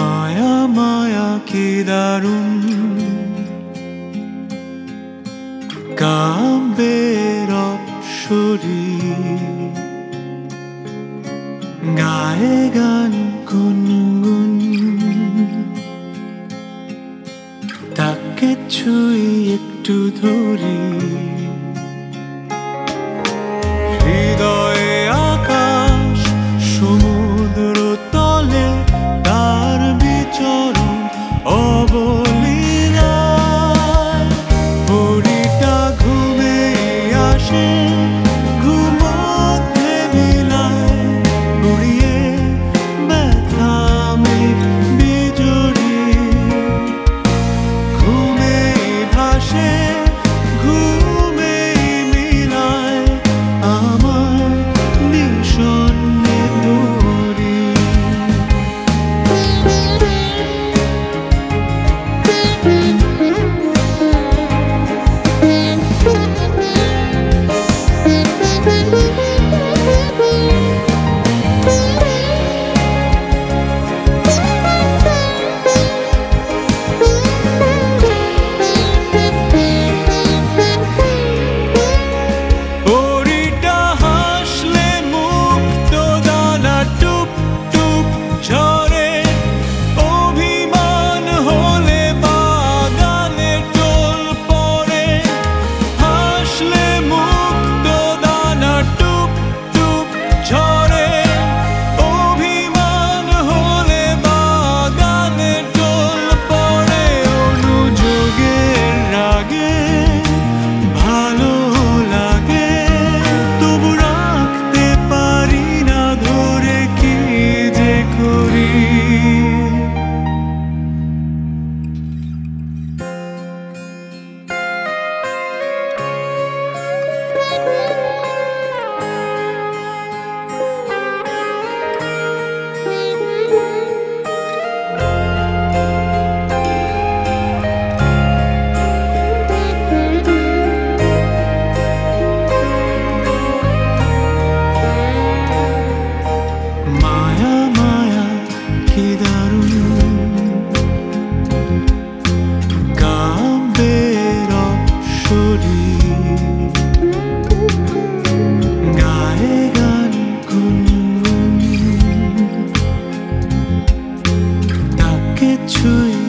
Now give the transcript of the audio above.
মায়া মায়া কি দারুণ কাব্যের অপ্সরী গায়ে গান গুনগুন তাকে ছুঁই একটু ধরি হৃদয়ে আকাশ সমুদ্র তলে তার বিচরণ অবলীলায় পরিটা ঘুমে আসে ঘুমোতে বিলায় উড়িয়ে ব্যথা মেঘ বিজড়ি ঘুমে ভাসে ঘুমে মিলায় আমার নিঃসন্নে দড়ি পরিটা হাসলে মুক্ত দানা টুপ টুপ ঝরে অভিমান হলে বাগানে টোল পড়ে হাসলে মুক্ত দানা টুপ টুপ ঝরে অভিমান হলে বাগানে টোল পড়ে অনুযোগের রাগে ভালো লাগে তবু রাখতে পারি না ধরে কি যে করি মায়া মায়া কি দারুণ কাব্যের অপ্সরী গায়ে গান গুনগুন তাকে ছুঁই